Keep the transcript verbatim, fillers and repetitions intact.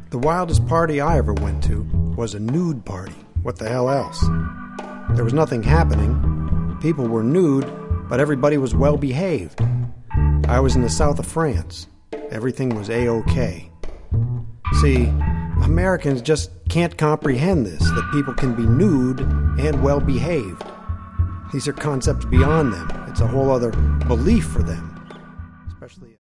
The wildest party I ever went to was a nude party. What the hell else? There was nothing happening. People were nude, but everybody was well behaved. I was in the south of France. Everything was A-OK. See, Americans just can't comprehend this, that people can be nude and well behaved. These are concepts beyond them. It's a whole other belief for them. Especially